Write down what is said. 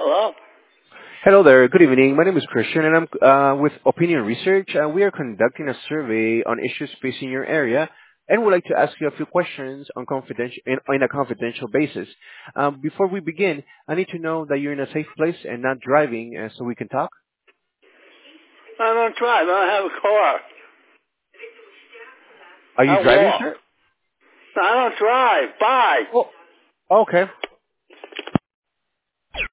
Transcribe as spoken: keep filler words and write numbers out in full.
Hello? Hello there. Good evening. My name is Christian, and I'm uh, with Opinion Research. Uh, we are conducting a survey on issues facing your area, and would like to ask you a few questions on confidential in, on a confidential basis. Um, before we begin, I need to know that you're in a safe place and not driving, uh, so we can talk. I don't drive. I don't have a car. Are you I driving, walk. sir? I don't drive. Bye. Oh, okay.